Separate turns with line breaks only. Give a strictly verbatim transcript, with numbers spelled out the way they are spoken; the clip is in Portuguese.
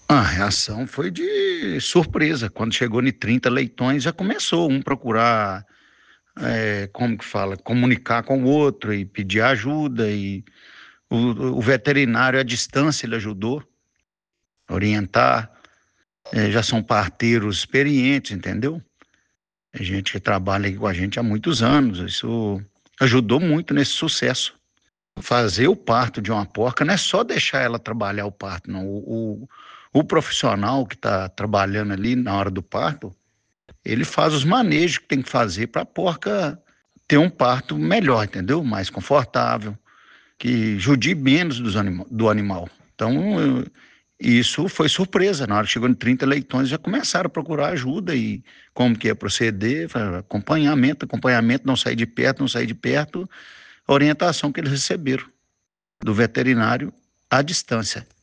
A reação foi de surpresa. Quando chegou em trinta leitões, já começou um procurar, é, como que fala, comunicar com o outro e pedir ajuda. E o, o veterinário, à distância, ele ajudou a orientar. É, já são parteiros experientes, entendeu? É gente que trabalha aqui com a gente há muitos anos. Isso ajudou muito nesse sucesso. Fazer o parto de uma porca não é só deixar ela trabalhar o parto, não. O, o, o profissional que está trabalhando ali na hora do parto, ele faz os manejos que tem que fazer para a porca ter um parto melhor, entendeu? Mais confortável, que judia menos dos anima do animal. Então, eu, isso foi surpresa. Na hora que chegou em trinta leitões, já começaram a procurar ajuda e como que ia proceder, acompanhamento, acompanhamento, não sair de perto, não sair de perto, a orientação que eles receberam do veterinário à distância.